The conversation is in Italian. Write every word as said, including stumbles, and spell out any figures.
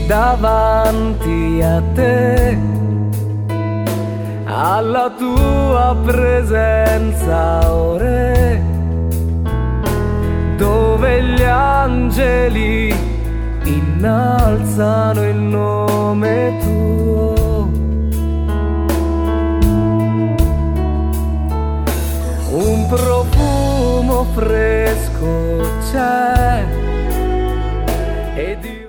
davanti a te, alla tua presenza, ore, dove gli angeli innalzano il nome tuo. Un profumo fresco c'è ed io